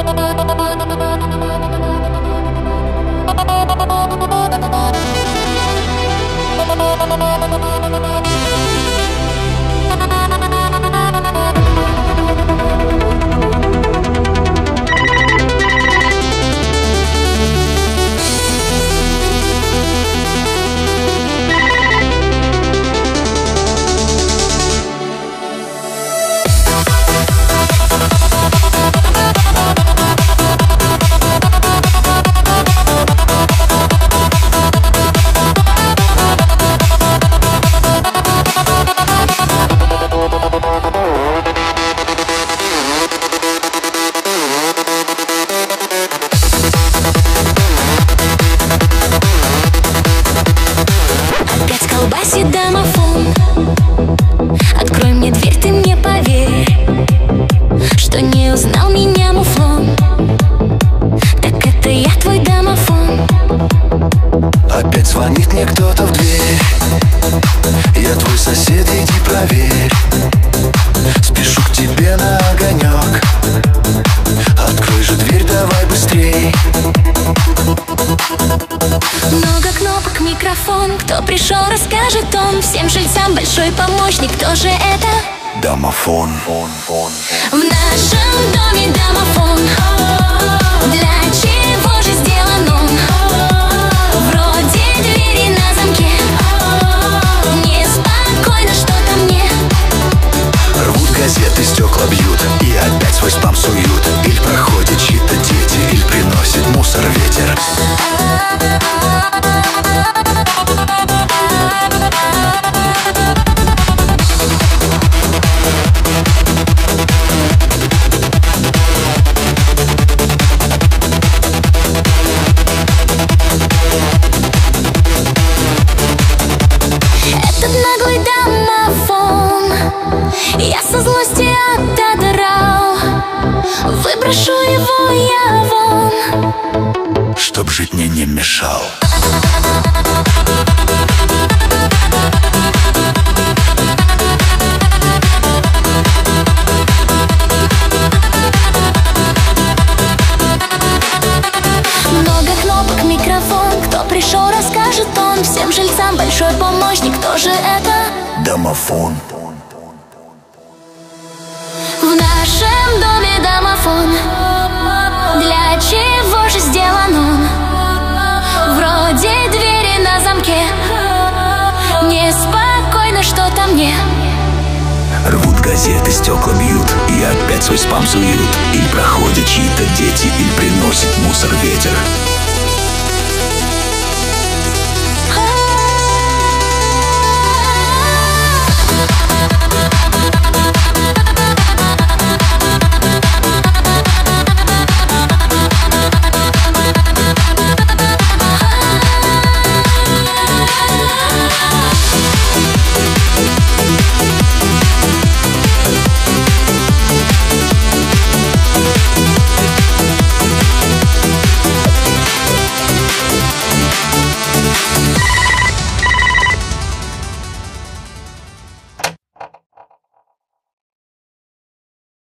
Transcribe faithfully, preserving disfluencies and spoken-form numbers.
Колбасит домофон. Открой мне дверь, ты мне поверь, что не узнал меня муфлон. Так это я твой домофон. Опять звонит мне кто-то в дверь. Я твой сосед, иди проверь. Спешу к тебе на огонек. Открой же дверь, давай быстрей. Много кнопок, микрофон. Кто пришел, расскажет он. Всем жильцам большой помощник. Кто же это? Домофон. В нашем доме домофон. Для чего же сделан он? Вроде двери на замке. Неспокойно что-то мне. Рвут газеты, стекла бьют и опять свой спам суют. Или проходят чьи-то дети, или приносит мусор ветер. Этот наглый домофон я со злости отодрал. Выброшу его я вон, чтоб жить мне не мешал. Много кнопок, микрофон. Кто пришел, расскажет он. Всем жильцам большой помощник. Кто же это? Домофон. В нашем доме домофон. Для чего же сделан он? Вроде двери на замке. Неспокойно что-то мне. Рвут газеты, стекла бьют и опять свой спам суют. Или проходят чьи-то дети, или приносит мусор ветер.